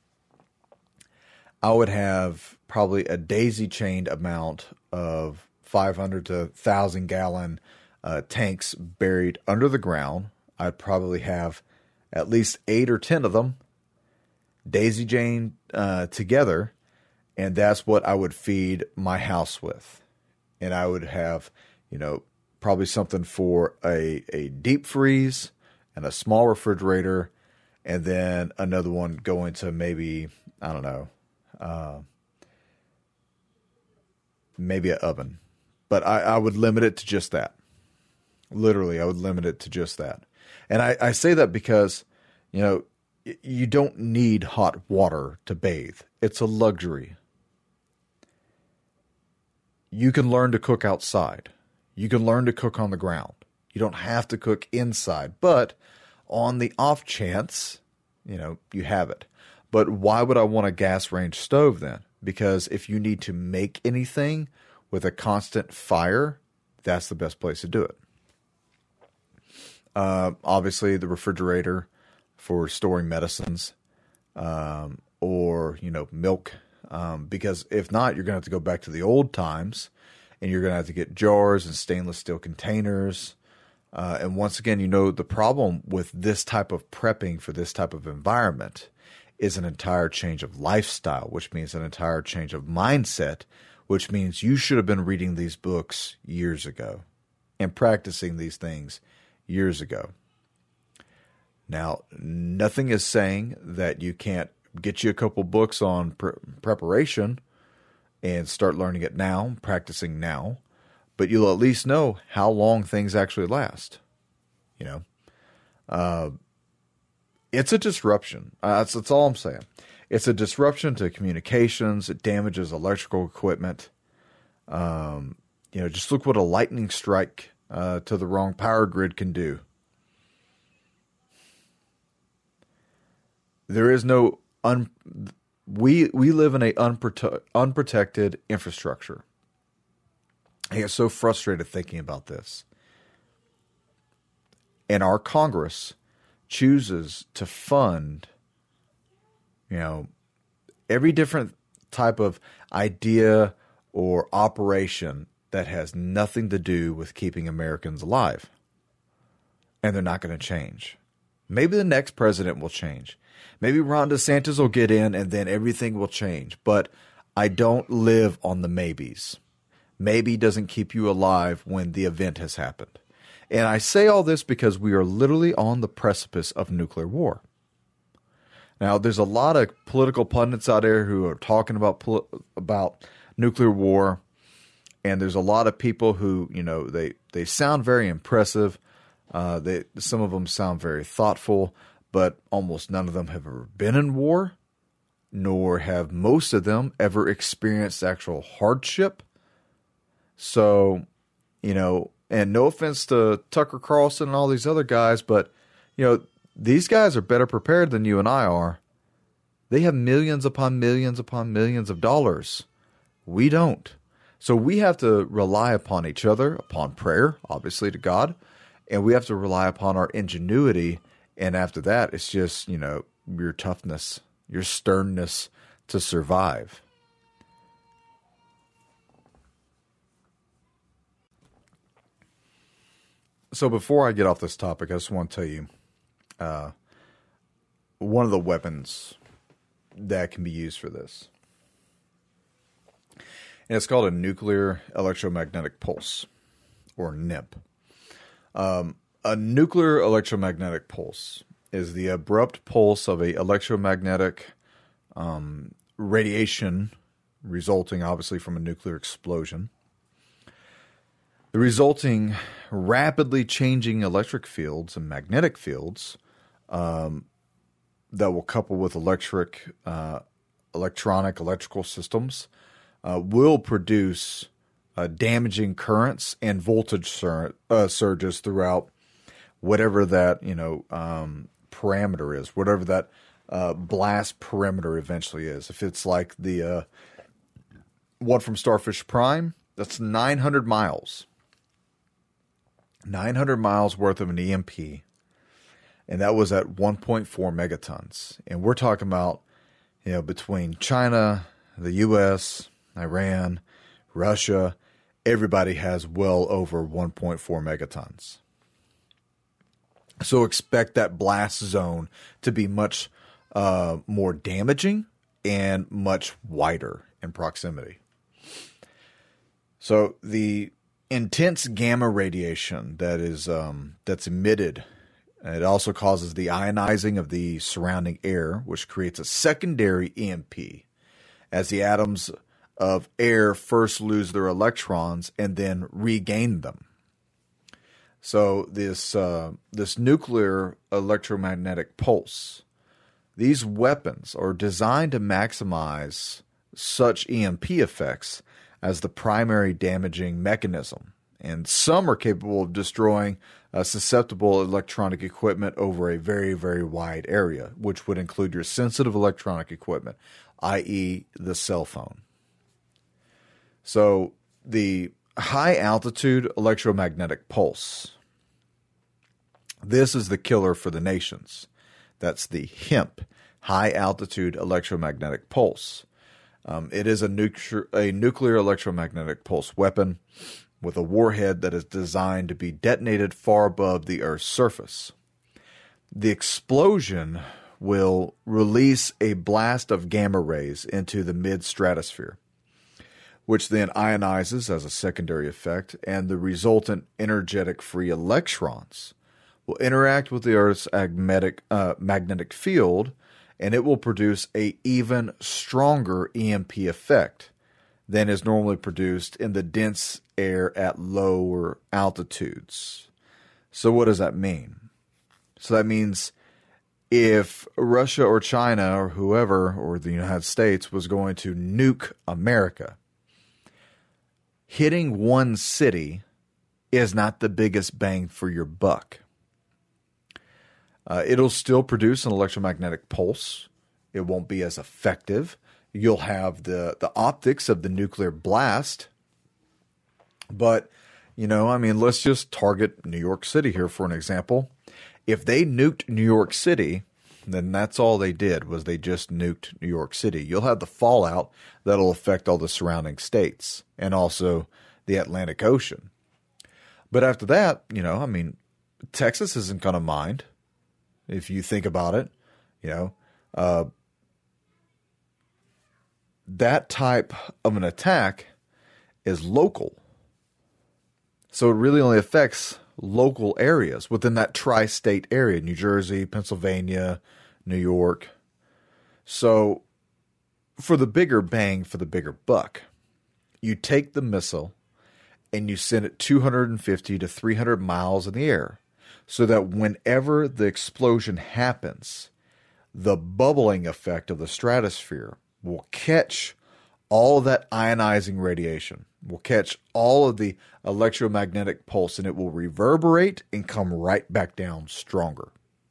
I would have probably a daisy-chained amount of five hundred to one thousand gallon uh, tanks buried under the ground. I'd probably have at least eight or ten of them daisy-chained uh, together, and that's what I would feed my house with. And I would have, you know, probably something for a, a deep freeze and a small refrigerator, and then another one going to maybe, I don't know, uh, maybe an oven. But I, I would limit it to just that. Literally, I would limit it to just that. And I, I say that because, you know, you don't need hot water to bathe. It's a luxury. You can learn to cook outside. You can learn to cook on the ground. You don't have to cook inside. But on the off chance, you know, you have it. But why would I want a gas range stove then? Because if you need to make anything with a constant fire, that's the best place to do it. Uh, obviously, the refrigerator for storing medicines, um, or, you know, milk. Um, because if not, you're going to have to go back to the old times, and you're going to have to get jars and stainless steel containers. Uh, and once again, you know, the problem with this type of prepping for this type of environment is an entire change of lifestyle, which means an entire change of mindset, which means you should have been reading these books years ago and practicing these things years ago. Now, nothing is saying that you can't get you a couple books on pre- preparation and start learning it now, practicing now, but you'll at least know how long things actually last. You know, uh, it's a disruption. Uh, that's, that's all I'm saying. It's a disruption to communications. It damages electrical equipment. Um, you know, just look what a lightning strike uh, to the wrong power grid can do. There is no un. We we live in a unprote- unprotected infrastructure. I get so frustrated thinking about this. And our Congress chooses to fund, you know, every different type of idea or operation that has nothing to do with keeping Americans alive. And they're not going to change. Maybe the next president will change. Maybe Ron DeSantis will get in and then everything will change. But I don't live on the maybes. Maybe doesn't keep you alive when the event has happened. And I say all this because we are literally on the precipice of nuclear war. Now, there's a lot of political pundits out there who are talking about about nuclear war, and there's a lot of people who, you know, they, they sound very impressive. Uh, they some of them sound very thoughtful, but almost none of them have ever been in war, nor have most of them ever experienced actual hardship. So, you know, and no offense to Tucker Carlson and all these other guys, but, you know, these guys are better prepared than you and I are. They have millions upon millions upon millions of dollars. We don't. So we have to rely upon each other, upon prayer, obviously to God, and we have to rely upon our ingenuity. And after that, it's just, you know, your toughness, your sternness to survive. So before I get off this topic, I just want to tell you uh, one of the weapons that can be used for this. And it's called a nuclear electromagnetic pulse, or N E P. Um, a nuclear electromagnetic pulse is the abrupt pulse of a electromagnetic um, radiation resulting obviously from a nuclear explosion. The resulting rapidly changing electric fields and magnetic fields um, that will couple with electric uh, electronic, electrical systems uh, will produce uh, damaging currents and voltage sur- uh, surges throughout whatever that, you know, um, parameter is, whatever that uh, blast perimeter eventually is. If it's like the uh, one from Starfish Prime, that's nine hundred miles. nine hundred miles worth of an E M P. And that was at one point four megatons. And we're talking about, you know, between China, the U S, Iran, Russia, everybody has well over one point four megatons. So expect that blast zone to be much uh, more damaging and much wider in proximity. So the intense gamma radiation that is um, that's emitted, it also causes the ionizing of the surrounding air, which creates a secondary E M P as the atoms of air first lose their electrons and then regain them. So this uh, this nuclear electromagnetic pulse, these weapons are designed to maximize such E M P effects as the primary damaging mechanism. And some are capable of destroying uh, susceptible electronic equipment over a very, very wide area, which would include your sensitive electronic equipment, that is the cell phone. So the high-altitude electromagnetic pulse, this is the killer for the nations. That's the HEMP, high-altitude electromagnetic pulse. Um, it is a, nuclear, a nuclear electromagnetic pulse weapon with a warhead that is designed to be detonated far above the Earth's surface. The explosion will release a blast of gamma rays into the mid-stratosphere, which then ionizes as a secondary effect, and the resultant energetic free electrons will interact with the Earth's magnetic, uh, magnetic field, and it will produce an even stronger E M P effect than is normally produced in the dense air at lower altitudes. So what does that mean? So that means if Russia or China or whoever, or the United States, was going to nuke America, hitting one city is not the biggest bang for your buck. Uh, it'll still produce an electromagnetic pulse. It won't be as effective. You'll have the, the optics of the nuclear blast. But, you know, I mean, let's just target New York City here for an example. If they nuked New York City, then that's all they did was they just nuked New York City. You'll have the fallout that'll affect all the surrounding states and also the Atlantic Ocean. But after that, you know, I mean, Texas isn't going to mind. If you think about it, you know, uh, that type of an attack is local. So it really only affects local areas within that tri-state area, New Jersey, Pennsylvania, New York. So for the bigger bang, for the bigger buck, you take the missile and you send it two hundred fifty to three hundred miles in the air, so that whenever the explosion happens, the bubbling effect of the stratosphere will catch all of that ionizing radiation, will catch all of the electromagnetic pulse, and it will reverberate and come right back down stronger.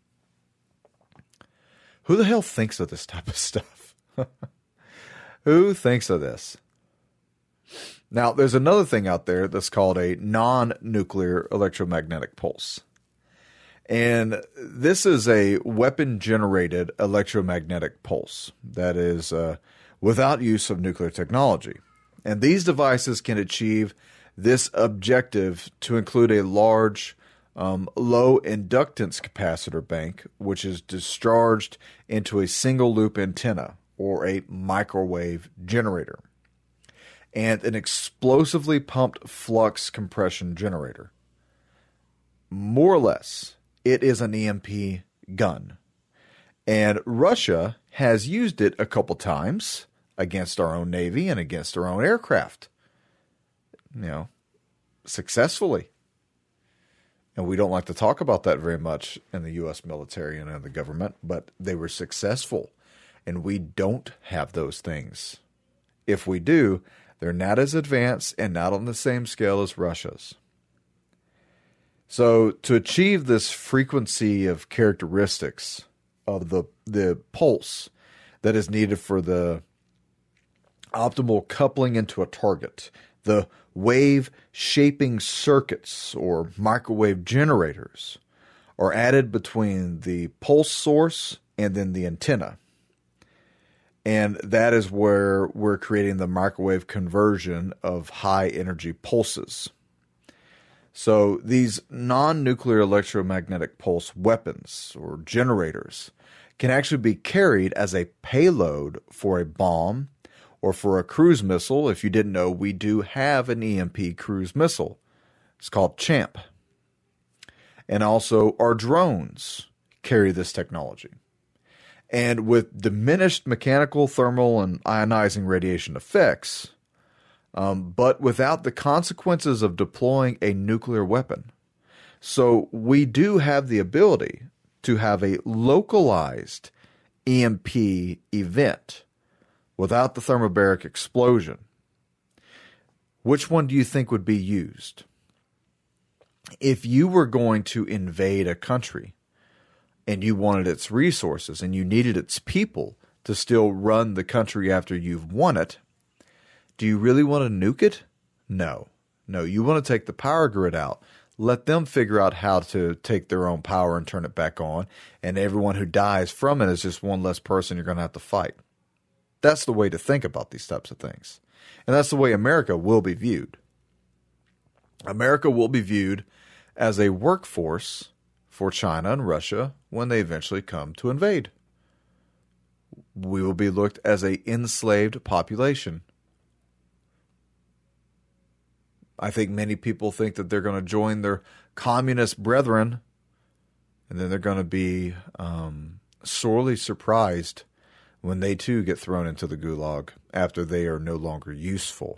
Who the hell thinks of this type of stuff? Who thinks of this? Now, there's another thing out there that's called a non-nuclear electromagnetic pulse. And this is a weapon-generated electromagnetic pulse that is uh, without use of nuclear technology. And these devices can achieve this objective to include a large, um, low inductance capacitor bank, which is discharged into a single-loop antenna or a microwave generator, and an explosively pumped flux compression generator. More or less, it is an E M P gun. And Russia has used it a couple times against our own Navy and against our own aircraft. You know, successfully. And we don't like to talk about that very much in the U S military and in the government, but they were successful And we don't have those things. If we do, they're not as advanced and not on the same scale as Russia's. So to achieve this frequency of characteristics of the, the pulse that is needed for the optimal coupling into a target, the wave shaping circuits or microwave generators are added between the pulse source and then the antenna. And that is where we're creating the microwave conversion of high energy pulses. So these non-nuclear electromagnetic pulse weapons or generators can actually be carried as a payload for a bomb or for a cruise missile. If you didn't know, we do have an E M P cruise missile. It's called CHAMP. And also our drones carry this technology. And with diminished mechanical, thermal, and ionizing radiation effects, um, but without the consequences of deploying a nuclear weapon. So we do have the ability to have a localized E M P event without the thermobaric explosion. Which one do you think would be used? If you were going to invade a country and you wanted its resources and you needed its people to still run the country after you've won it, do you really want to nuke it? No. No, you want to take the power grid out. Let them figure out how to take their own power and turn it back on, and everyone who dies from it is just one less person you're going to have to fight. That's the way to think about these types of things. And that's the way America will be viewed. America will be viewed as a workforce for China and Russia when they eventually come to invade. We will be looked as an enslaved population. I think many people think that they're going to join their communist brethren, and then they're going to be um, sorely surprised when they too get thrown into the gulag after they are no longer useful.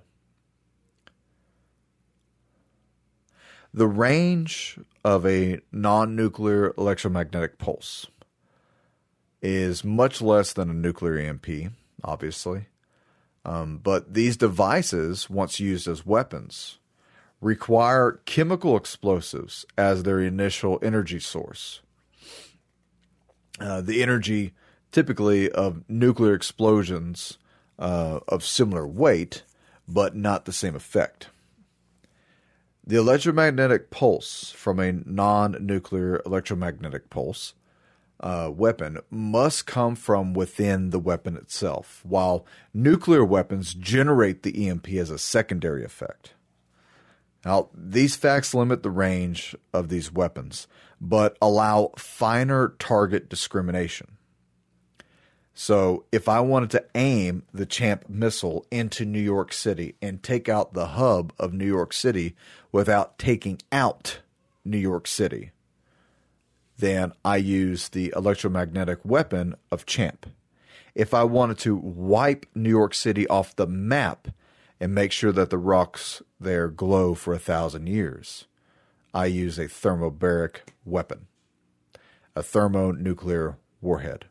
The range of a non-nuclear electromagnetic pulse is much less than a nuclear E M P, obviously. Um, but these devices, once used as weapons, require chemical explosives as their initial energy source. Uh, the energy typically of nuclear explosions uh, of similar weight, but not the same effect. The electromagnetic pulse from a non-nuclear electromagnetic pulse uh, weapon must come from within the weapon itself, while nuclear weapons generate the E M P as a secondary effect. Now, these facts limit the range of these weapons, but allow finer target discrimination. So if I wanted to aim the CHAMP missile into New York City and take out the hub of New York City without taking out New York City, then I use the electromagnetic weapon of CHAMP. If I wanted to wipe New York City off the map and make sure that the rocks there glow for a thousand years, I use a thermobaric weapon, a thermonuclear warhead.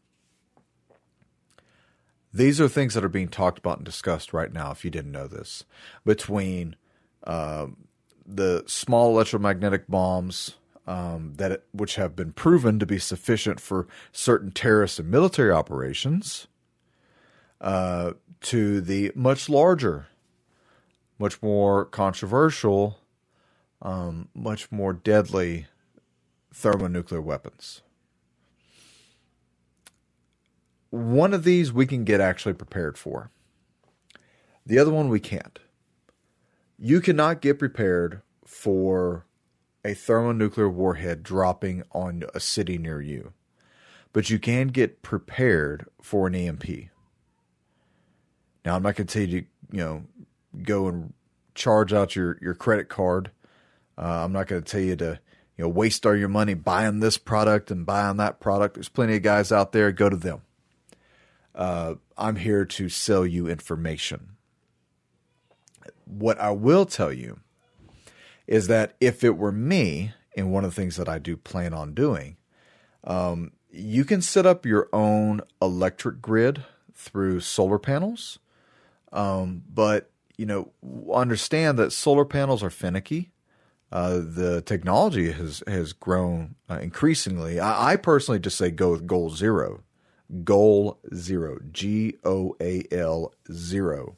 These are things that are being talked about and discussed right now, if you didn't know this, between uh, the small electromagnetic bombs um, that it, which have been proven to be sufficient for certain terrorist and military operations, uh, to the much larger, much more controversial, um, much more deadly thermonuclear weapons. One of these we can get actually prepared for. The other one we can't. You cannot get prepared for a thermonuclear warhead dropping on a city near you. But you can get prepared for an E M P. Now, I'm not going to tell you to, you know, go and charge out your, your credit card. Uh, I'm not going to tell you to, you know, waste all your money buying this product and buying that product. There's plenty of guys out there. Go to them. Uh, I'm here to sell you information. What I will tell you is that if it were me, and one of the things that I do plan on doing, um, you can set up your own electric grid through solar panels. Um, but, you know, understand that solar panels are finicky. Uh, the technology has, has grown uh, increasingly. I, I personally just say go with goal zero. Goal zero. G O A L zero.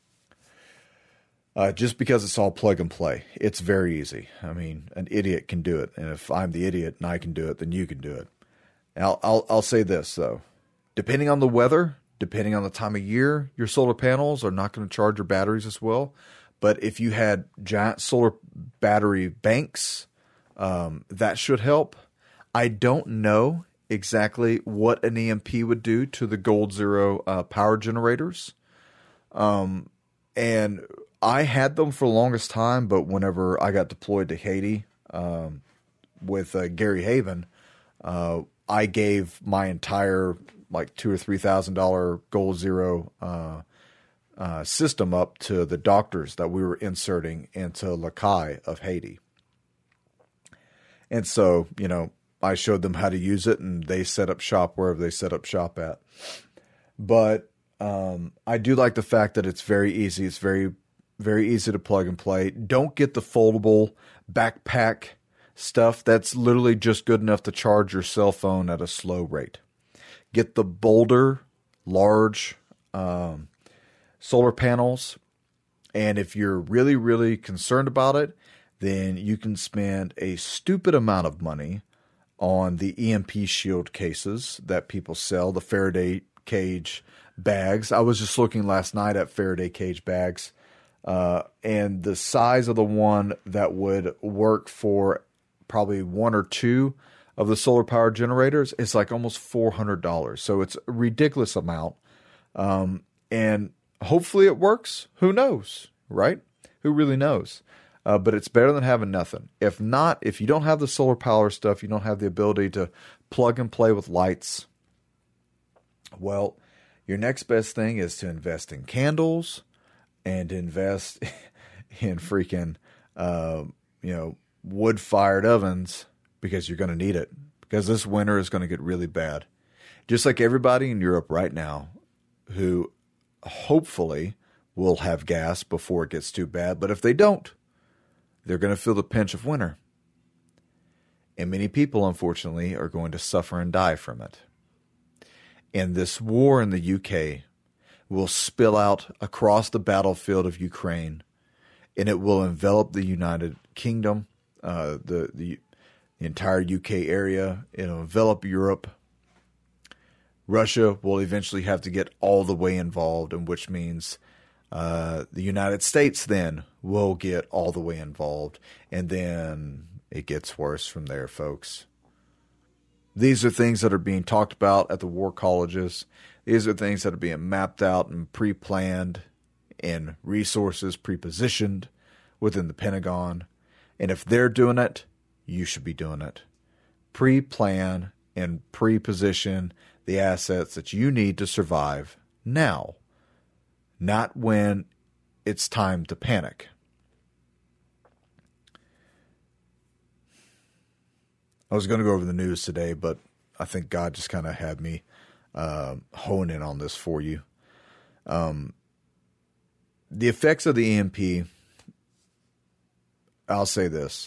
Uh, just because it's all plug and play. It's very easy. I mean, an idiot can do it. And if I'm the idiot and I can do it, then you can do it. I'll, I'll, I'll say this, though. Depending on the weather, depending on the time of year, your solar panels are not going to charge your batteries as well. But if you had giant solar battery banks, um, that should help. I don't know exactly what an E M P would do to the Gold Zero uh, power generators. Um, and I had them for the longest time, but whenever I got deployed to Haiti um, with uh, Gary Haven, uh, I gave my entire like two or three thousand dollar Gold Zero uh, uh, system up to the doctors that we were inserting into Lakai of Haiti. And so, you know, I showed them how to use it, and they set up shop wherever they set up shop at. But um, I do like the fact that it's very easy. It's very, very easy to plug and play. Don't get the foldable backpack stuff. That's literally just good enough to charge your cell phone at a slow rate. Get the bolder, large um, solar panels. And if you're really, really concerned about it, then you can spend a stupid amount of money on the E M P shield cases that people sell, the Faraday cage bags. I was just looking last night at Faraday cage bags, uh, and the size of the one that would work for probably one or two of the solar power generators is like almost four hundred dollars. So it's a ridiculous amount. Um, and hopefully it works. Who knows, right? Who really knows? Uh, but it's better than having nothing. If not, if you don't have the solar power stuff, you don't have the ability to plug and play with lights, well, your next best thing is to invest in candles and invest in freaking, uh, you know, wood-fired ovens, because you're going to need it. Because this winter is going to get really bad. Just like everybody in Europe right now, who hopefully will have gas before it gets too bad. But if they don't, they're going to feel the pinch of winter. And many people, unfortunately, are going to suffer and die from it. And this war in the U K will spill out across the battlefield of Ukraine, and it will envelop the United Kingdom, uh, the, the the entire U K area. It'll envelop Europe. Russia will eventually have to get all the way involved, and which means uh, the United States then will get all the way involved. And then it gets worse from there, folks. These are things that are being talked about at the war colleges. These are things that are being mapped out and pre-planned and resources pre-positioned within the Pentagon. And if they're doing it, you should be doing it. Pre-plan and pre-position the assets that you need to survive now, not when it's time to panic. I was going to go over the news today, but I think God just kind of had me uh, hone in on this for you. Um, the effects of the E M P, I'll say this.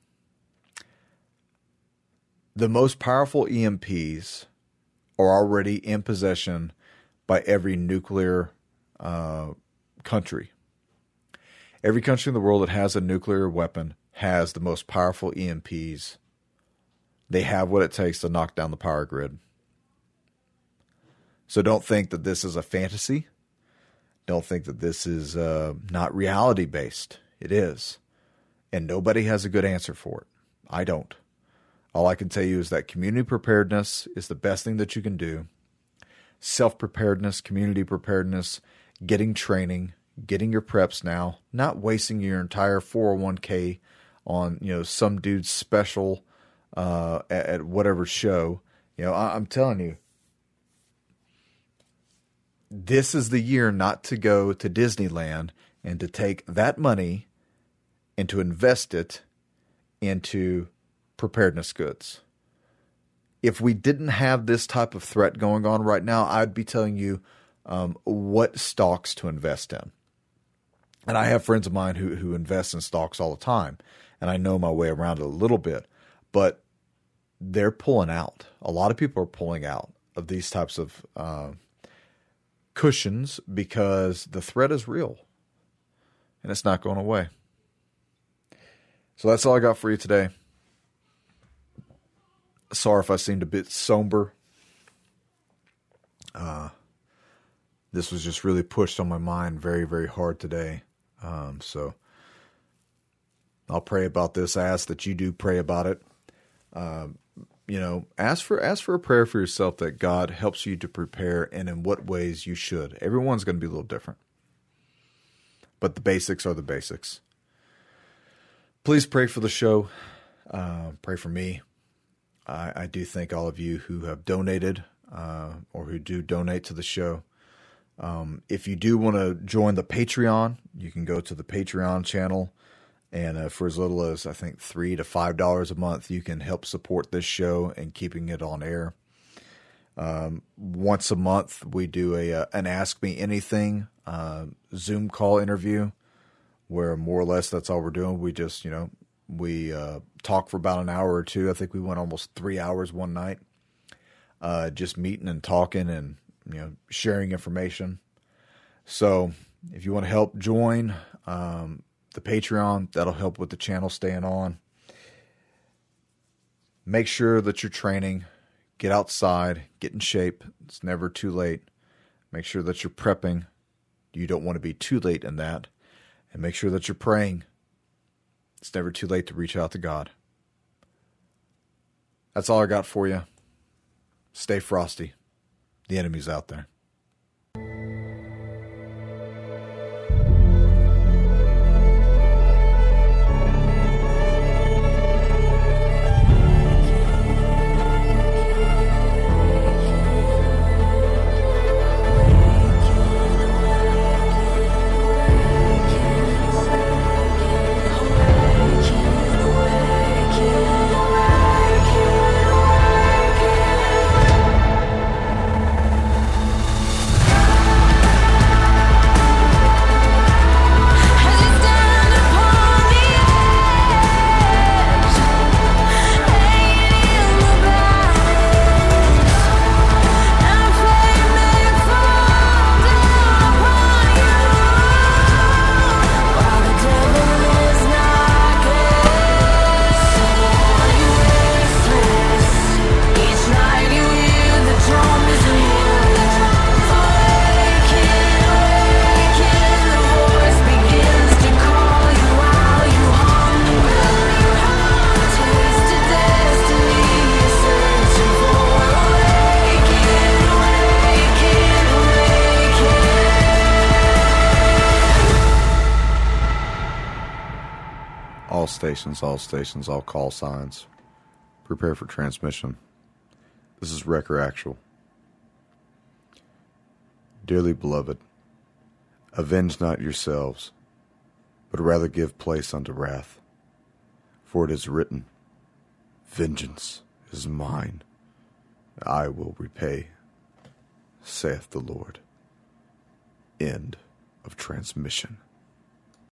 The most powerful E M Ps are already in possession by every nuclear uh, country. Every country in the world that has a nuclear weapon has the most powerful E M Ps. They have what it takes to knock down the power grid. So don't think that this is a fantasy. Don't think that this is uh, not reality-based. It is. And nobody has a good answer for it. I don't. All I can tell you is that community preparedness is the best thing that you can do. Self-preparedness, community preparedness, getting training, getting your preps now, not wasting your entire four oh one k on, you know, some dude's special uh, at, at whatever show. You know, I, I'm telling you, this is the year not to go to Disneyland and to take that money and to invest it into preparedness goods. if we didn't have this type of threat going on right now, I'd be telling you um, what stocks to invest in. And I have friends of mine who, who invest in stocks all the time, and I know my way around it a little bit, but they're pulling out. A lot of people are pulling out of these types of uh, cushions because the threat is real, and it's not going away. So that's all I got for you today. Sorry if I seemed a bit somber. Uh, this was just really pushed on my mind very, very hard today. Um, so I'll pray about this. I ask that you do pray about it. Uh, you know, ask for ask for a prayer for yourself that God helps you to prepare and in what ways you should. Everyone's going to be a little different, but the basics are the basics. Please pray for the show. Uh, pray for me. I, I do thank all of you who have donated uh, or who do donate to the show. Um, if you do want to join the Patreon, you can go to the Patreon channel, and uh, for as little as I think three to five dollars a month, you can help support this show and keeping it on air. Um, once a month, we do a uh, an Ask Me Anything uh, Zoom call interview, where more or less that's all we're doing. We just you know we uh, talk for about an hour or two. I think we went almost three hours one night, uh, just meeting and talking and you know sharing information. So if you want to help join um, the Patreon, that'll help with the channel staying on. Make sure that you're training. Get outside. Get in shape. It's never too late. Make sure that you're prepping. You don't want to be too late in that. And make sure that you're praying. It's never too late to reach out to God. That's all I got for you. Stay frosty. The enemy's out there. All stations, all stations, all call signs. Prepare for transmission. This is Wrecker Actual. Dearly beloved, avenge not yourselves, but rather give place unto wrath. For it is written, vengeance is mine, I will repay, saith the Lord. End of transmission.